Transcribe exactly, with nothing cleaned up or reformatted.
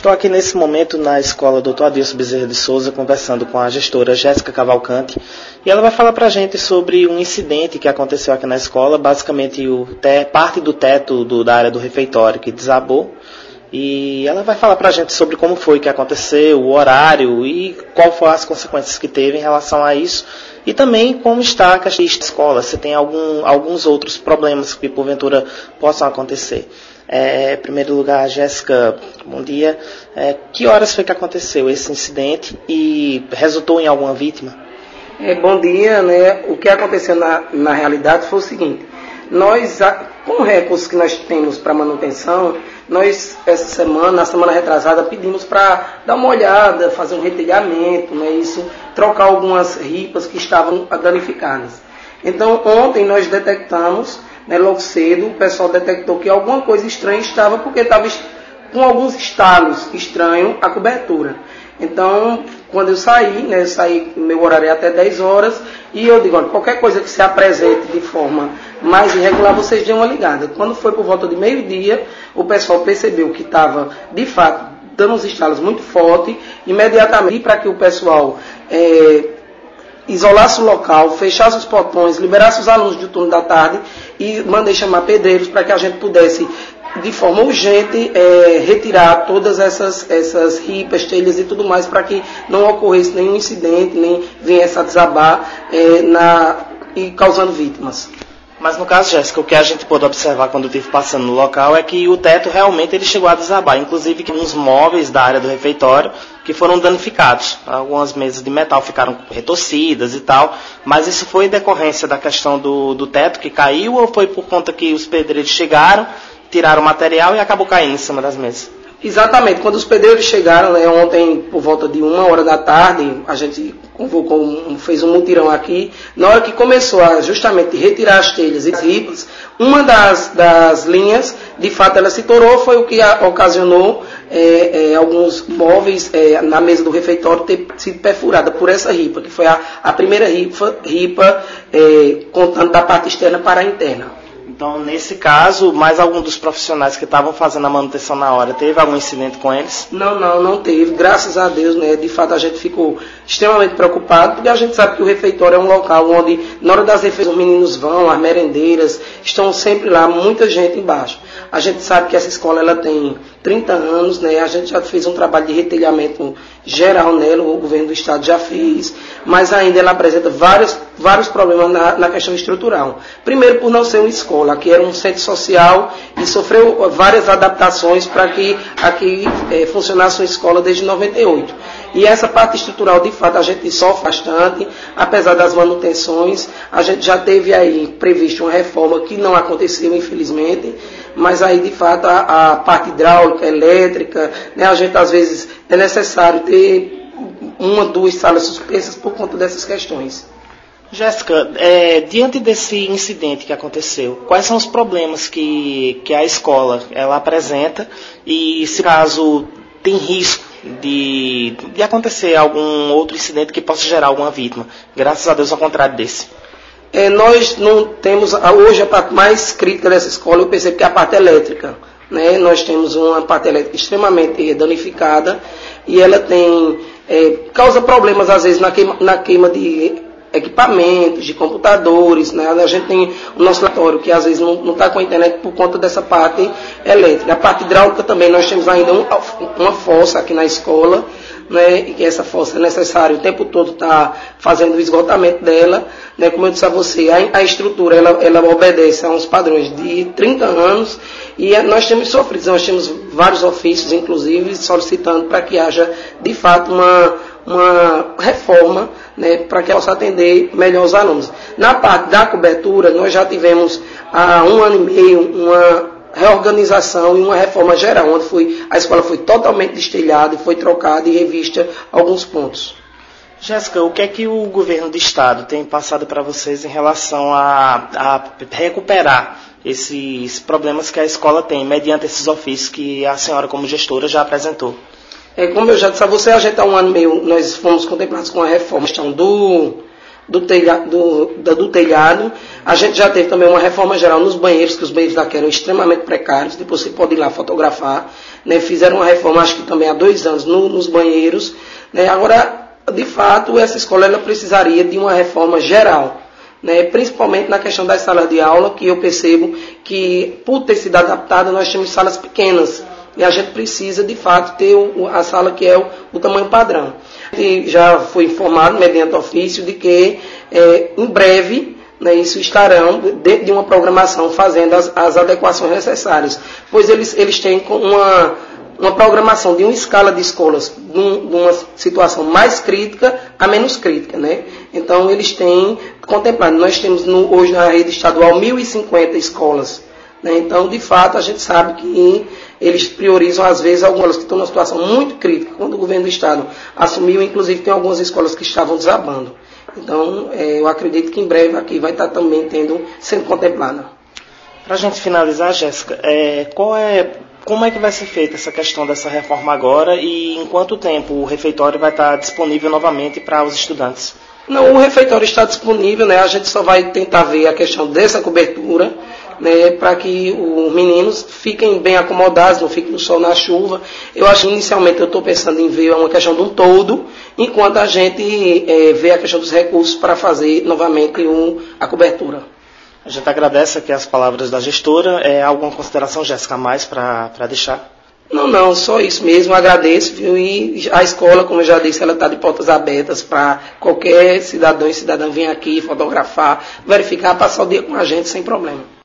Estou aqui nesse momento na escola doutor Adilson Bezerra de Souza, conversando com a gestora Jéssica Cavalcante, e ela vai falar para a gente sobre um incidente que aconteceu aqui na escola, basicamente o te, parte do teto do, da área do refeitório que desabou, e ela vai falar para a gente sobre como foi que aconteceu, o horário e qual foram as consequências que teve em relação a isso, e também como está a escola, se tem algum, alguns outros problemas que porventura possam acontecer. É, em primeiro lugar, Jéssica, bom dia. É, que horas foi que aconteceu esse incidente e resultou em alguma vítima? É, bom dia, né? O que aconteceu na, na realidade foi o seguinte: nós, com recursos que nós temos para manutenção, nós, essa semana, na semana retrasada, pedimos para dar uma olhada, fazer um retelhamento, né? Isso, trocar algumas ripas que estavam danificadas. Então, ontem nós detectamos, né, logo cedo, o pessoal detectou que alguma coisa estranha estava, porque estava com alguns estalos estranhos a cobertura. Então, quando eu saí, né, eu saí, meu horário é até dez horas, e eu digo, olha, qualquer coisa que se apresente de forma mais irregular, vocês dêem uma ligada. Quando foi por volta de meio-dia, o pessoal percebeu que estava, de fato, dando uns estalos muito fortes, imediatamente, para que o pessoal é, isolasse o local, fechasse os portões, liberasse os alunos do turno da tarde e mandei chamar pedreiros para que a gente pudesse, de forma urgente, é, retirar todas essas, essas ripas, telhas e tudo mais, para que não ocorresse nenhum incidente, nem viesse a desabar é, na, e causando vítimas. Mas no caso, Jéssica, o que a gente pôde observar quando eu estive passando no local é que o teto realmente ele chegou a desabar, inclusive que uns móveis da área do refeitório que foram danificados. Algumas mesas de metal ficaram retorcidas e tal, mas isso foi decorrência da questão do, do teto que caiu ou foi por conta que os pedreiros chegaram, tiraram o material e acabou caindo em cima das mesas? Exatamente, quando os pedreiros chegaram, né, ontem por volta de uma hora da tarde, a gente convocou, um, fez um mutirão aqui, na hora que começou a justamente retirar as telhas e as ripas, uma das, das linhas, de fato ela se torou, foi o que a, ocasionou é, é, alguns móveis é, na mesa do refeitório ter sido perfurada por essa ripa, que foi a, a primeira ripa, ripa é, contando da parte externa para a interna. Então, nesse caso, mais algum dos profissionais que estavam fazendo a manutenção na hora, teve algum incidente com eles? Não, não, não teve. Graças a Deus, né? De fato, a gente ficou extremamente preocupado, porque a gente sabe que o refeitório é um local onde, na hora das refeições, os meninos vão, as merendeiras, estão sempre lá, muita gente embaixo. A gente sabe que essa escola ela tem trinta anos, né? A gente já fez um trabalho de retelhamento geral nela, o governo do estado já fez, mas ainda ela apresenta vários, vários problemas na, na questão estrutural. Primeiro, por não ser uma escola, que era um centro social e sofreu várias adaptações para que aqui é, funcionasse uma escola desde noventa e oito. E essa parte estrutural, de fato, a gente sofre bastante, apesar das manutenções. A gente já teve aí previsto uma reforma que não aconteceu, infelizmente, mas aí, de fato, a, a parte hidráulica, elétrica, né, a gente, às vezes, é necessário ter uma, duas salas suspensas por conta dessas questões. Jéssica, é, diante desse incidente que aconteceu, quais são os problemas que, que a escola ela apresenta e, se caso tem risco de, de acontecer algum outro incidente que possa gerar alguma vítima? Graças a Deus, ao contrário desse. É, nós não temos, hoje a parte mais crítica dessa escola, eu percebo que é a parte elétrica. Né? Nós temos uma parte elétrica extremamente danificada e ela tem, é, causa problemas às vezes na queima, na queima de equipamentos, de computadores, né? A gente tem o nosso laboratório que às vezes não está com a internet por conta dessa parte elétrica. A parte hidráulica também, nós temos ainda um, uma fossa aqui na escola, né? E que essa fossa é necessário o tempo todo estar tá fazendo o esgotamento dela, né? Como eu disse a você, a, a estrutura ela, ela obedece a uns padrões de trinta anos e nós temos sofrido, nós temos vários ofícios, inclusive, solicitando para que haja de fato uma uma reforma, né, para que possa atender melhor os alunos. Na parte da cobertura, nós já tivemos há um ano e meio uma reorganização e uma reforma geral, onde foi, a escola foi totalmente destelhada e foi trocada e revista alguns pontos. Jéssica, o que é que o governo do estado tem passado para vocês em relação a, a recuperar esses problemas que a escola tem, mediante esses ofícios que a senhora, como gestora, já apresentou? É, como eu já disse a você, a gente há um ano e meio, nós fomos contemplados com a reforma do, do, telha, do, do telhado. A gente já teve também uma reforma geral nos banheiros, que os banheiros daqui eram extremamente precários, depois você pode ir lá fotografar. Né? Fizeram uma reforma, acho que também há dois anos, no, nos banheiros. Né? Agora, de fato, essa escola ela precisaria de uma reforma geral. Né? Principalmente na questão das salas de aula, que eu percebo que, por ter sido adaptada, nós temos salas pequenas. E a gente precisa, de fato, ter o, a sala que é o, o tamanho padrão. E já foi informado, mediante ofício, de que é, em breve, né, isso estarão dentro de uma programação fazendo as, as adequações necessárias. Pois eles, eles têm uma, uma programação de uma escala de escolas de, um, de uma situação mais crítica a menos crítica. Né? Então, eles têm contemplado. Nós temos no, hoje na rede estadual mil e cinquenta escolas. Né? Então, de fato, a gente sabe que eles priorizam, às vezes, algumas que estão numa situação muito crítica. Quando o governo do Estado assumiu, inclusive, tem algumas escolas que estavam desabando. Então, é, eu acredito que em breve aqui vai estar também tendo, sendo contemplada. Para a gente finalizar, Jéssica, é, qual é, como é que vai ser feita essa questão dessa reforma agora e em quanto tempo o refeitório vai estar disponível novamente para os estudantes? Não, o refeitório está disponível, né? A gente só vai tentar ver a questão dessa cobertura, né, para que os meninos fiquem bem acomodados, não fiquem no sol, na chuva. Eu acho que inicialmente eu estou pensando em ver uma questão de um todo, enquanto a gente é, vê a questão dos recursos para fazer novamente um, a cobertura. A gente agradece aqui as palavras da gestora. É, alguma consideração, Jéssica, a mais para deixar? Não, não, só isso mesmo, agradeço, viu? E a escola, como eu já disse, ela está de portas abertas para qualquer cidadão e cidadã vir aqui fotografar, verificar, passar o dia com a gente sem problema.